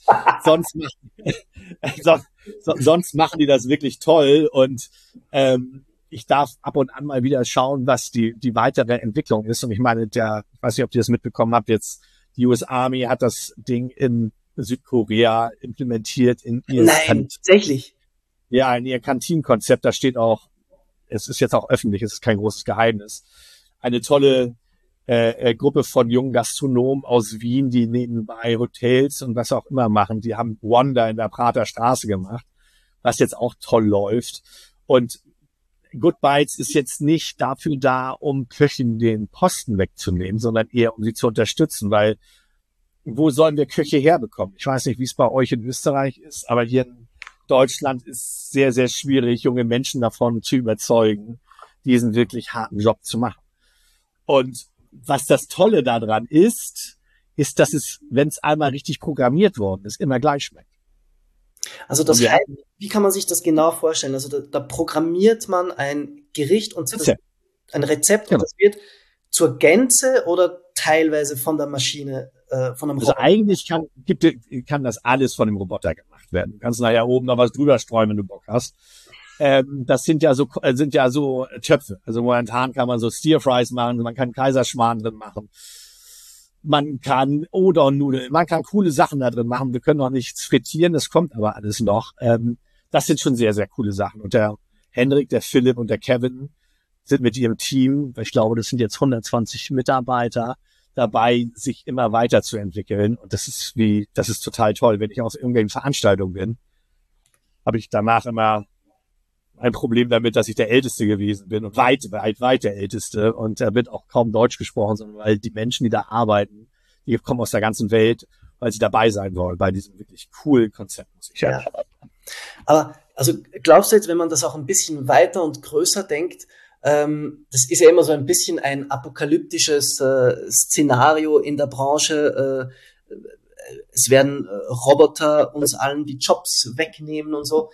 C: machen die das wirklich toll und ich darf ab und an mal wieder schauen, was die weitere Entwicklung ist. Und ich meine, ich weiß nicht, ob ihr das mitbekommen habt, jetzt die US Army hat das Ding in Südkorea implementiert in ihr
B: tatsächlich.
C: Ja, in ihr Kantinenkonzept, da steht auch, es ist jetzt auch öffentlich, es ist kein großes Geheimnis, eine tolle Gruppe von jungen Gastronomen aus Wien, die nebenbei Hotels und was auch immer machen. Die haben Wanda in der Prater Straße gemacht, was jetzt auch toll läuft. Und Good Bites ist jetzt nicht dafür da, um Köchen den Posten wegzunehmen, sondern eher, um sie zu unterstützen, weil wo sollen wir Köche herbekommen? Ich weiß nicht, wie es bei euch in Österreich ist, aber hier in Deutschland ist sehr, sehr schwierig, junge Menschen davon zu überzeugen, diesen wirklich harten Job zu machen. Und was das Tolle daran ist, dass es, wenn es einmal richtig programmiert worden ist, immer gleich schmeckt.
B: Also das heißt, wie kann man sich das genau vorstellen? Also da programmiert man ein Gericht und ein Rezept und das wird zur Gänze oder teilweise von der Maschine, von einem Roboter?
C: Also eigentlich kann das alles von dem Roboter gemacht werden. Du kannst nachher oben noch was drüber streuen, wenn du Bock hast. Das sind ja so Töpfe. Also momentan kann man so Stir-Fries machen, man kann Kaiserschmarrn drin machen. Man kann Udon-Nudeln, man kann coole Sachen da drin machen. Wir können noch nichts frittieren, das kommt aber alles noch. Das sind schon sehr, sehr coole Sachen. Und der Henrik, der Philipp und der Kevin sind mit ihrem Team, ich glaube, das sind jetzt 120 Mitarbeiter, dabei, sich immer weiterzuentwickeln. Und das ist total toll. Wenn ich auf irgendwelchen Veranstaltungen bin, habe ich danach immer ein Problem damit, dass ich der Älteste gewesen bin und weit der Älteste. Und da wird auch kaum Deutsch gesprochen, sondern weil die Menschen, die da arbeiten, die kommen aus der ganzen Welt, weil sie dabei sein wollen bei diesem wirklich coolen Konzept.
B: Ja. Aber also glaubst du jetzt, wenn man das auch ein bisschen weiter und größer denkt, das ist ja immer so ein bisschen ein apokalyptisches Szenario in der Branche. Es werden Roboter uns allen die Jobs wegnehmen und so.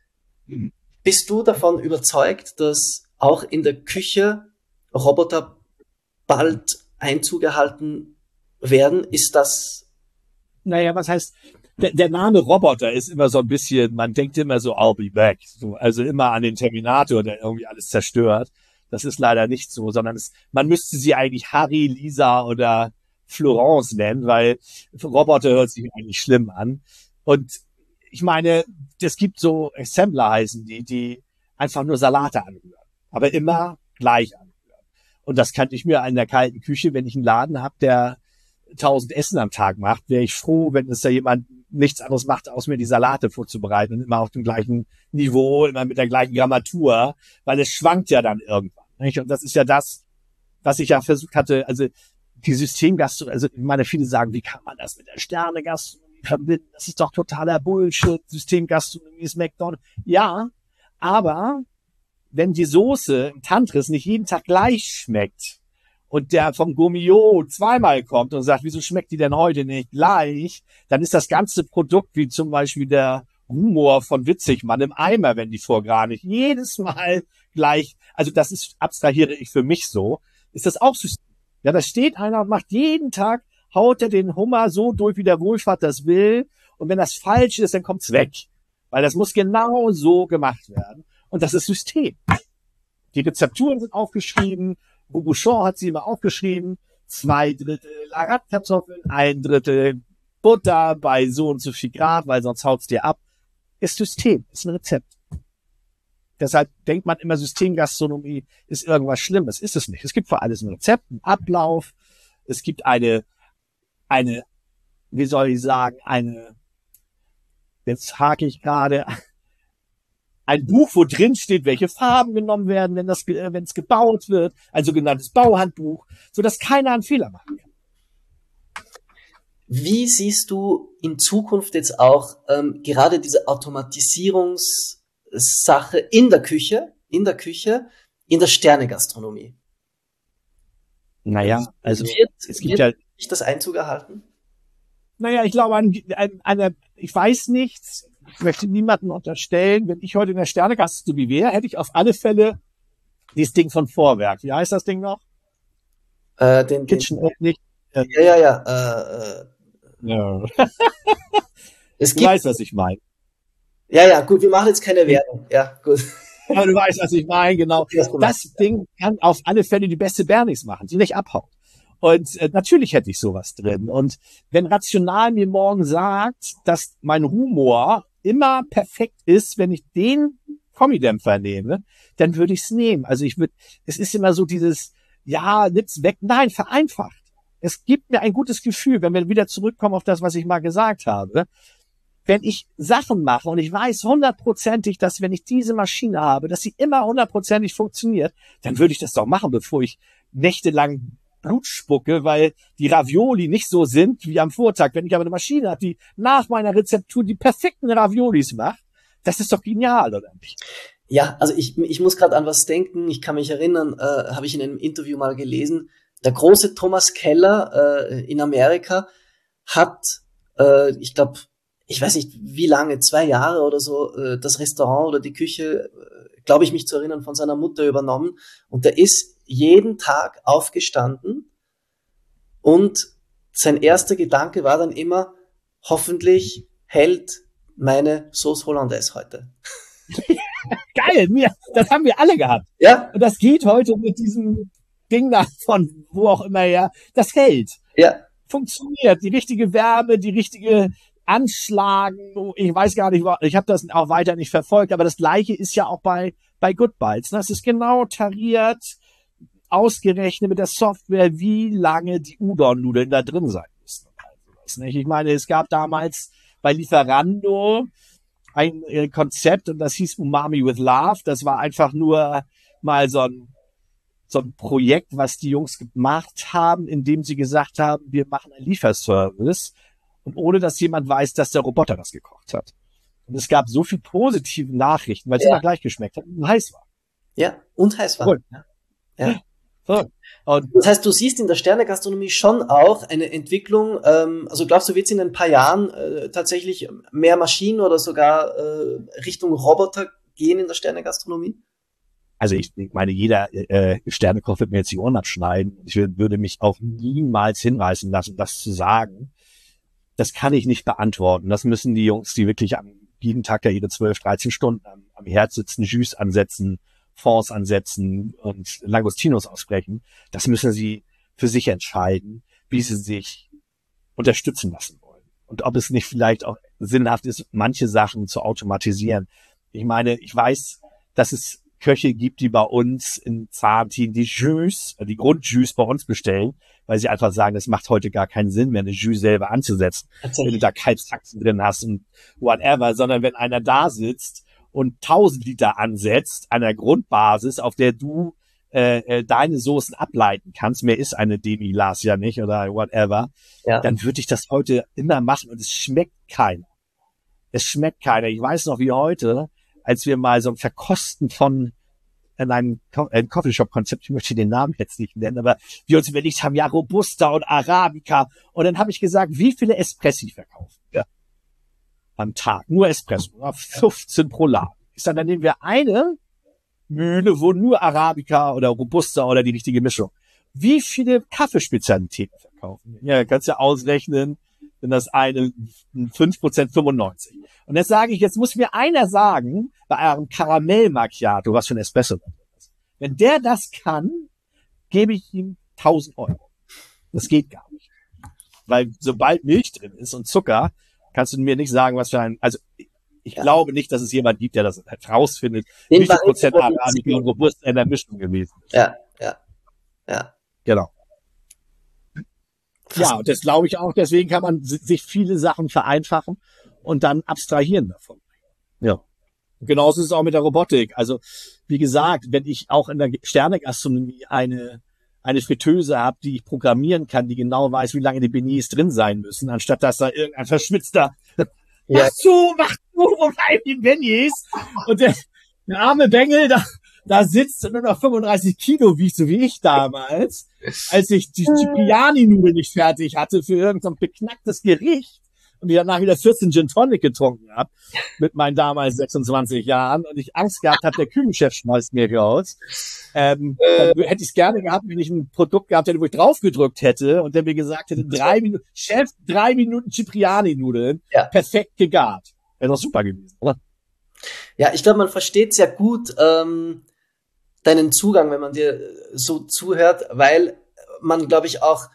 B: Bist du davon überzeugt, dass auch in der Küche Roboter bald Einzug erhalten werden? Ist das?
C: Naja, was heißt, der Name Roboter ist immer so ein bisschen, man denkt immer so, I'll be back. So, also immer an den Terminator, der irgendwie alles zerstört. Das ist leider nicht so, sondern man müsste sie eigentlich Harry, Lisa oder Florence nennen, weil Roboter hört sich eigentlich schlimm an. Und ich meine, es gibt so Assembler heißen die einfach nur Salate anrühren, aber immer gleich anrühren. Und das kann ich mir in der kalten Küche, wenn ich einen Laden habe, der 1000 Essen am Tag macht, wäre ich froh, wenn es da jemand nichts anderes macht, aus mir die Salate vorzubereiten und immer auf dem gleichen Niveau, immer mit der gleichen Grammatur, weil es schwankt ja dann irgendwann. Nicht? Und das ist ja das, was ich ja versucht hatte, also die Systemgastronomie, also ich meine, viele sagen, wie kann man das mit der Sternegastronomie verbinden? Das ist doch totaler Bullshit. Systemgastronomie ist McDonald's. Ja, aber wenn die Soße im Tantris nicht jeden Tag gleich schmeckt und der vom Gourmillot zweimal kommt und sagt, wieso schmeckt die denn heute nicht gleich, dann ist das ganze Produkt, wie zum Beispiel der Humor von Witzigmann im Eimer, wenn die vor nicht jedes Mal gleich, also das ist, abstrahiere ich für mich so, ist das auch System. Ja, da steht einer und macht jeden Tag, haut er den Hummer so durch, wie der Wohlfahrt das will. Und wenn das falsch ist, dann kommt's weg. Weil das muss genau so gemacht werden. Und das ist System. Die Rezepturen sind aufgeschrieben. Robuchon hat sie immer aufgeschrieben. 2/3 Laratkartoffeln, 1/3 Butter bei so und so viel Grad, weil sonst haut's dir ab. Ist System, ist ein Rezept. Deshalb denkt man immer, Systemgastronomie ist irgendwas Schlimmes. Ist es nicht. Es gibt für alles ein Rezept, einen Ablauf. Es gibt eine, wie soll ich sagen, jetzt hake ich gerade, ein Buch, wo drin steht, welche Farben genommen werden, wenn es gebaut wird, ein sogenanntes Bauhandbuch, sodass keiner einen Fehler machen kann.
B: Wie siehst du in Zukunft jetzt auch gerade diese Automatisierungssache in der Küche, in der Sternegastronomie?
C: Naja, also
B: es gibt ja nicht das Einzug erhalten.
C: Naja, ich glaube, ich weiß nichts, ich möchte niemanden unterstellen, wenn ich heute in der Sternegastronomie wäre, hätte ich auf alle Fälle dieses Ding von Vorwerk. Wie heißt das Ding noch? Kitchen nicht.
B: Ja.
C: Du weißt, was ich meine.
B: Ja, gut, wir machen jetzt keine Werbung. Ja, gut.
C: Aber du weißt, was ich meine, genau. Das Ding kann auf alle Fälle die beste Bernix machen, die nicht abhaut. Und natürlich hätte ich sowas drin. Und wenn Rational mir morgen sagt, dass mein Humor immer perfekt ist, wenn ich den Kommidämpfer nehme, dann würde ich es nehmen. Also es ist immer so dieses, ja, nimm's weg. Nein, vereinfacht. Es gibt mir ein gutes Gefühl, wenn wir wieder zurückkommen auf das, was ich mal gesagt habe. Wenn ich Sachen mache und ich weiß 100%ig, dass wenn ich diese Maschine habe, dass sie immer 100%ig funktioniert, dann würde ich das doch machen, bevor ich nächtelang Blut spucke, weil die Ravioli nicht so sind wie am Vortag. Wenn ich aber eine Maschine habe, die nach meiner Rezeptur die perfekten Raviolis macht, das ist doch genial, oder nicht?
B: Ja, also ich muss gerade an was denken. Ich kann mich erinnern, habe ich in einem Interview mal gelesen, der große Thomas Keller in Amerika hat, ich glaube, ich weiß nicht wie lange, 2 Jahre oder so, das Restaurant oder die Küche, glaube ich mich zu erinnern, von seiner Mutter übernommen. Und der ist jeden Tag aufgestanden und sein erster Gedanke war dann immer, hoffentlich hält meine Sauce Hollandaise heute.
C: Geil, das haben wir alle gehabt.
B: Ja?
C: Und das geht heute mit diesem Ding da von wo auch immer her. Das hält.
B: Ja.
C: Funktioniert. Die richtige Wärme, die richtige Anschlagen. Ich weiß gar nicht, ich habe das auch weiter nicht verfolgt, aber das Gleiche ist ja auch bei Good Bites. Das ist genau tariert, ausgerechnet mit der Software, wie lange die Udon-Nudeln da drin sein müssen. Ich meine, es gab damals bei Lieferando ein Konzept und das hieß Umami with Love. Das war einfach nur mal so ein Projekt, was die Jungs gemacht haben, indem sie gesagt haben, wir machen einen Lieferservice und ohne, dass jemand weiß, dass der Roboter das gekocht hat. Und es gab so viel positive Nachrichten, weil es immer gleich geschmeckt hat und heiß war.
B: Ja, und heiß war.
C: Cool.
B: Ja.
C: So. Und
B: das heißt, du siehst in der Sternegastronomie schon auch eine Entwicklung, also glaubst du, wird es in ein paar Jahren tatsächlich mehr Maschinen oder sogar Richtung Roboter gehen in der Sternegastronomie?
C: Also ich meine, jeder Sternekoch wird mir jetzt die Ohren abschneiden. Ich würde mich auch niemals hinreißen lassen, das zu sagen. Das kann ich nicht beantworten. Das müssen die Jungs, die wirklich jeden Tag ja ihre 12, 13 Stunden am Herd sitzen, Jus ansetzen, Fonds ansetzen und Langostinos aussprechen. Das müssen sie für sich entscheiden, wie sie sich unterstützen lassen wollen. Und ob es nicht vielleicht auch sinnhaft ist, manche Sachen zu automatisieren. Ich meine, ich weiß, dass es Köche gibt, die bei uns in Zahntin die Jus, die Grundjus bei uns bestellen, weil sie einfach sagen, es macht heute gar keinen Sinn mehr, eine Jus selber anzusetzen, wenn du da Kalbsachsen drin hast und whatever, sondern wenn einer da sitzt und 1000 Liter ansetzt an der Grundbasis, auf der du deine Soßen ableiten kannst, mehr ist eine Demi-Glace ja nicht oder whatever, dann würde ich das heute immer machen und es schmeckt keiner. Es schmeckt keiner. Ich weiß noch wie heute, als wir mal so ein Verkosten von ein Coffeeshop-Konzept, ich möchte den Namen jetzt nicht nennen, aber wir uns überlegt haben, ja, Robusta und Arabica. Und dann habe ich gesagt, wie viele Espressi verkaufen wir am Tag? Nur Espresso, 15 pro Laden. Ich sage, dann nehmen wir eine Mühle, wo nur Arabica oder Robusta oder die richtige Mischung. Wie viele Kaffeespezialitäten verkaufen wir? Ja, kannst ja ausrechnen, wenn das eine 5%, 95. Und jetzt sage ich, jetzt muss mir einer sagen, bei eurem Karamell Macchiato, was für ein Espresso das ist. Wenn der das kann, gebe ich ihm 1000 Euro. Das geht gar nicht. Weil sobald Milch drin ist und Zucker, kannst du mir nicht sagen, was für ein, also ich glaube nicht, dass es jemand gibt, der das rausfindet, wie viel Prozent Arabica und Robusta in der Mischung gewesen ist.
B: Ja.
C: Genau. Ja, und das glaube ich auch, deswegen kann man sich viele Sachen vereinfachen und dann abstrahieren davon. Ja. Genauso ist es auch mit der Robotik. Also, wie gesagt, wenn ich auch in der Sternegastronomie eine Fritteuse habe, die ich programmieren kann, die genau weiß, wie lange die Beignets drin sein müssen, anstatt dass da irgendein verschwitzter mach zu, wo bleiben die Beignets? Und der arme Bengel da sitzt und nur noch 35 Kilo wiegt, so wie ich damals, als ich die Cipriani-Nudeln nicht fertig hatte für irgendein beknacktes Gericht und ich danach wieder 14 Gin Tonic getrunken habe mit meinen damals 26 Jahren und ich Angst gehabt habe, der Küchenchef schmeißt mir raus. Dann hätte ich es gerne gehabt, wenn ich ein Produkt gehabt hätte, wo ich drauf gedrückt hätte und der mir gesagt hätte, 3 Minuten, Chef, 3 Minuten Cipriani-Nudeln, perfekt gegart. Wäre doch super gewesen, oder?
B: Ja, ich glaube, man versteht sehr gut deinen Zugang, wenn man dir so zuhört, weil man, glaube ich, auch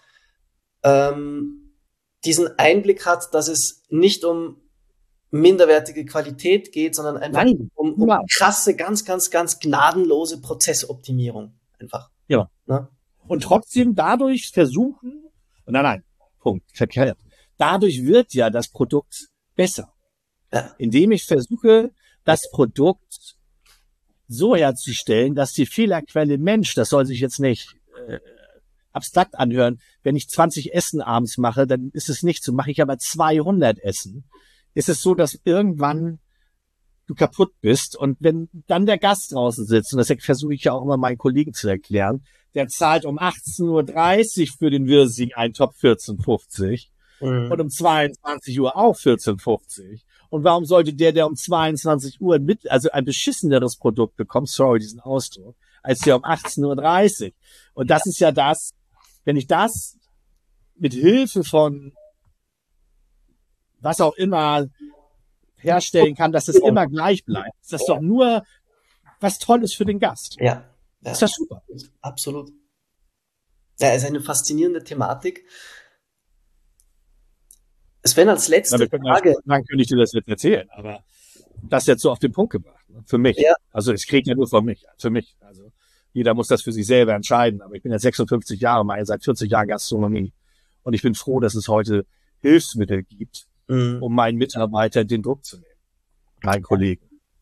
B: diesen Einblick hat, dass es nicht um minderwertige Qualität geht, sondern einfach um krasse, ganz, ganz, ganz gnadenlose Prozessoptimierung. Einfach.
C: Ja.
B: Ne?
C: Und trotzdem dadurch versuchen, Punkt, verkehrt. Dadurch wird ja das Produkt besser. Ja. Indem ich versuche, das Produkt so herzustellen, dass die Fehlerquelle Mensch, das soll sich jetzt nicht abstrakt anhören. Wenn ich 20 Essen abends mache, dann ist es nicht so. Mache ich aber 200 Essen, ist es so, dass irgendwann du kaputt bist. Und wenn dann der Gast draußen sitzt, und das versuche ich ja auch immer meinen Kollegen zu erklären, der zahlt um 18:30 Uhr für den Wirsing-Eintopf 14,50 und um 22 Uhr auch 14,50. Und warum sollte der um 22 Uhr also ein beschisseneres Produkt bekommt, sorry, diesen Ausdruck, als der um 18:30 Uhr? Und das ist ja das, wenn ich das mit Hilfe von was auch immer herstellen kann, dass es immer gleich bleibt, ist das doch nur was Tolles für den Gast.
B: Ja.
C: Ist das super?
B: Absolut. Ja, es ist eine faszinierende Thematik. Sven, als letzte Frage.
C: Dann könnte ich dir das jetzt erzählen, aber das jetzt so auf den Punkt gebracht. Ne? Für mich. Ja. Also es kriegt ja nur von mich. Für mich. Also jeder muss das für sich selber entscheiden. Aber ich bin jetzt 56 Jahre, mache seit 40 Jahren Gastronomie. Und ich bin froh, dass es heute Hilfsmittel gibt, um meinen Mitarbeitern den Druck zu nehmen. Meinen Kollegen.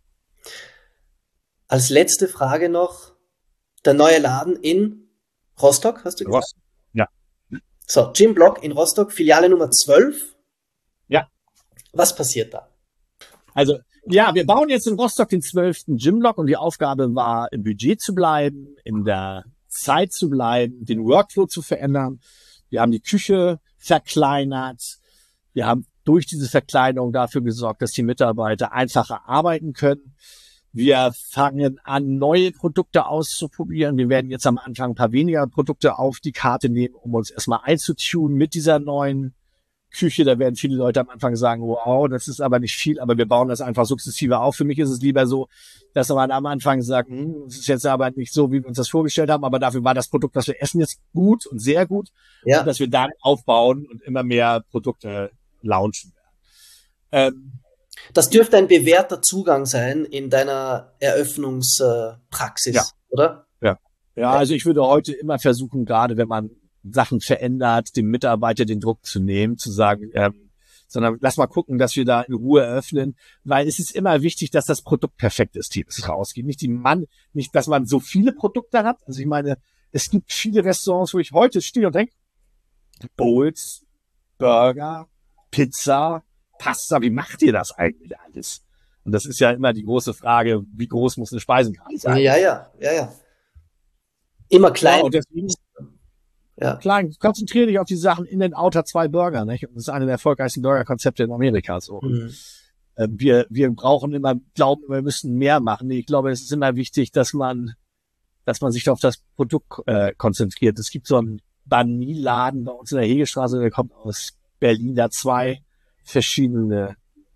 B: Als letzte Frage noch, der neue Laden in Rostock, hast du gesagt?
C: Rostock, ja.
B: So, Jim Block in Rostock, Filiale Nummer 12.
C: Ja.
B: Was passiert da?
C: Also, ja, wir bauen jetzt in Rostock den 12. Gym-Block und die Aufgabe war, im Budget zu bleiben, in der Zeit zu bleiben, den Workflow zu verändern. Wir haben die Küche verkleinert. Wir haben durch diese Verkleinerung dafür gesorgt, dass die Mitarbeiter einfacher arbeiten können. Wir fangen an, neue Produkte auszuprobieren. Wir werden jetzt am Anfang ein paar weniger Produkte auf die Karte nehmen, um uns erstmal einzutunen mit dieser neuen Küche. Da werden viele Leute am Anfang sagen, wow, das ist aber nicht viel, aber wir bauen das einfach sukzessive auf. Für mich ist es lieber so, dass man am Anfang sagt, das ist jetzt aber nicht so, wie wir uns das vorgestellt haben, aber dafür war das Produkt, das wir essen, jetzt gut und sehr gut. Ja. Und dass wir dann aufbauen und immer mehr Produkte launchen werden.
B: Das dürfte ein bewährter Zugang sein in deiner Eröffnungspraxis, ja. Oder?
C: Ja, also ich würde heute immer versuchen, gerade wenn man Sachen verändert, dem Mitarbeiter den Druck zu nehmen, zu sagen, sondern lass mal gucken, dass wir da in Ruhe eröffnen, weil es ist immer wichtig, dass das Produkt perfekt ist, wie es rausgeht. Nicht, dass man so viele Produkte hat. Also ich meine, es gibt viele Restaurants, wo ich heute stehe und denke, Bowls, Burger, Pizza, Pasta, wie macht ihr das eigentlich alles? Und das ist ja immer die große Frage, wie groß muss eine Speisenkarte sein?
B: Ja. Immer klein.
C: Ja, und deswegen, klein, konzentriere dich auf die Sachen in den Outer 2 Burger, nicht? Und das ist eine der erfolgreichsten Burger-Konzepte in Amerika, so. Wir brauchen immer, glauben, wir müssen mehr machen. Ich glaube, es ist immer wichtig, dass man sich auf das Produkt konzentriert. Es gibt so einen Banh-Mi-Laden bei uns in der Hegestraße, der kommt aus Berlin, da 2 verschiedene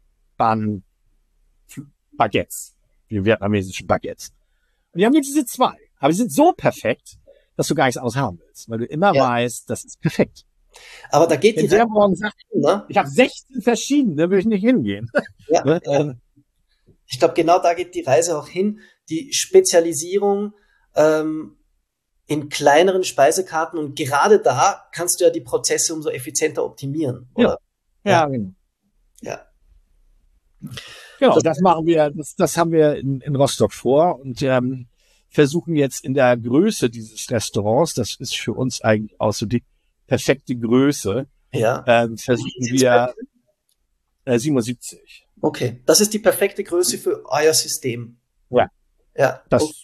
C: Baguettes, die vietnamesischen Baguettes. Und die haben jetzt diese 2, aber die sind so perfekt, dass du gar nichts aushaben willst, weil du immer weißt, das ist perfekt.
B: Aber da geht
C: wenn der morgen sagt, ne? Ich habe 16 verschiedene, will ich nicht hingehen.
B: Ja. Ich glaube, genau da geht die Reise auch hin. Die Spezialisierung in kleineren Speisekarten, und gerade da kannst du ja die Prozesse umso effizienter optimieren, oder?
C: Ja, genau.
B: Ja.
C: Genau, das machen wir, das haben wir in Rostock vor und versuchen jetzt in der Größe dieses Restaurants, das ist für uns eigentlich auch so die perfekte Größe, versuchen wir 77.
B: Okay, das ist die perfekte Größe für euer System.
C: Ja.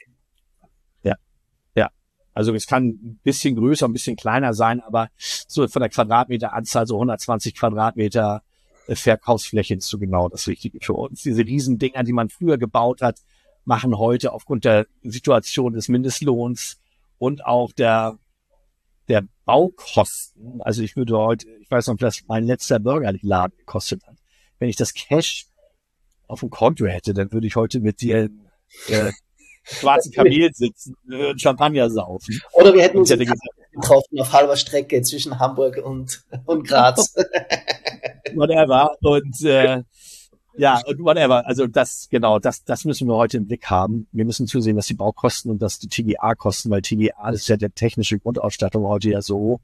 C: Also es kann ein bisschen größer, ein bisschen kleiner sein, aber so von der Quadratmeteranzahl, so 120 Quadratmeter Verkaufsfläche ist so genau das Richtige für uns. Diese Riesendinger, die man früher gebaut hat, machen heute aufgrund der Situation des Mindestlohns und auch der Baukosten. Also ich würde heute, ich weiß noch, was mein letzter Burgerladen gekostet hat. Wenn ich das Cash auf dem Konto hätte, dann würde ich heute mit dir schwarzen Kamel sitzen, Champagner saufen.
B: Oder wir hätten uns getroffen auf halber Strecke zwischen Hamburg und Graz.
C: Whatever. Und whatever. Also das müssen wir heute im Blick haben. Wir müssen zusehen, dass die Baukosten und dass die TGA-Kosten, weil TGA ist ja der technische Grundausstattung heute ja so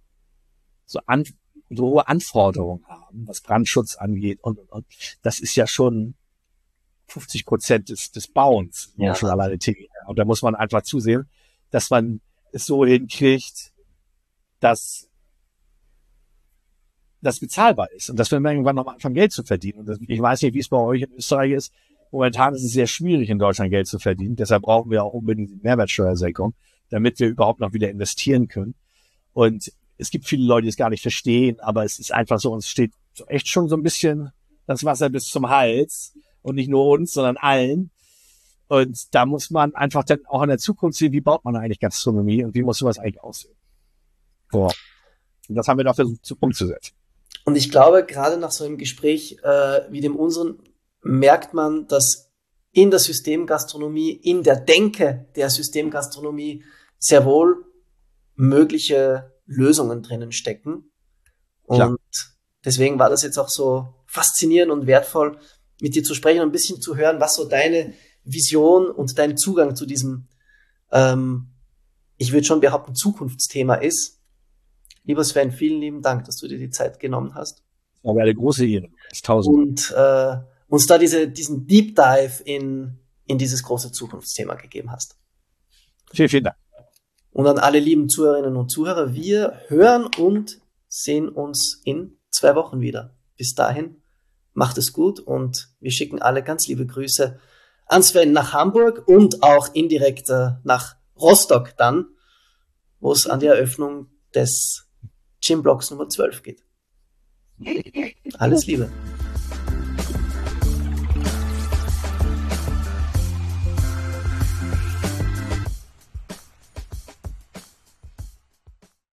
C: hohe Anforderungen haben, was Brandschutz angeht und. Das ist ja schon 50% des Bauens, schon alleine TGA. Und da muss man einfach zusehen, dass man es so hinkriegt, dass das bezahlbar ist und dass wir irgendwann noch anfangen, Geld zu verdienen. Und ich weiß nicht, wie es bei euch in Österreich ist. Momentan ist es sehr schwierig, in Deutschland Geld zu verdienen. Deshalb brauchen wir auch unbedingt die Mehrwertsteuersenkung, damit wir überhaupt noch wieder investieren können. Und es gibt viele Leute, die es gar nicht verstehen, aber es ist einfach so, uns steht echt schon so ein bisschen das Wasser bis zum Hals. Und nicht nur uns, sondern allen. Und da muss man einfach dann auch in der Zukunft sehen, wie baut man eigentlich Gastronomie und wie muss sowas eigentlich aussehen. So. Und das haben wir da versucht umzusetzen.
B: Und ich glaube, gerade nach so einem Gespräch wie dem unseren, merkt man, dass in der Systemgastronomie, in der Denke der Systemgastronomie sehr wohl mögliche Lösungen drinnen stecken. Und
C: Klar.
B: Deswegen war das jetzt auch so faszinierend und wertvoll, mit dir zu sprechen und ein bisschen zu hören, was so deine Vision und dein Zugang zu diesem, ich würde schon behaupten, Zukunftsthema ist. Lieber Sven, vielen lieben Dank, dass du dir die Zeit genommen hast.
C: Das war eine große Ehre. 1000.
B: Und uns da diesen Deep Dive in dieses große Zukunftsthema gegeben hast.
C: Vielen, vielen Dank.
B: Und an alle lieben Zuhörerinnen und Zuhörer, wir hören und sehen uns in 2 Wochen wieder. Bis dahin, macht es gut und wir schicken alle ganz liebe Grüße an Sven nach Hamburg und auch indirekt nach Rostock dann, wo es an die Eröffnung des Gymblocks Nummer 12 geht. Alles Liebe.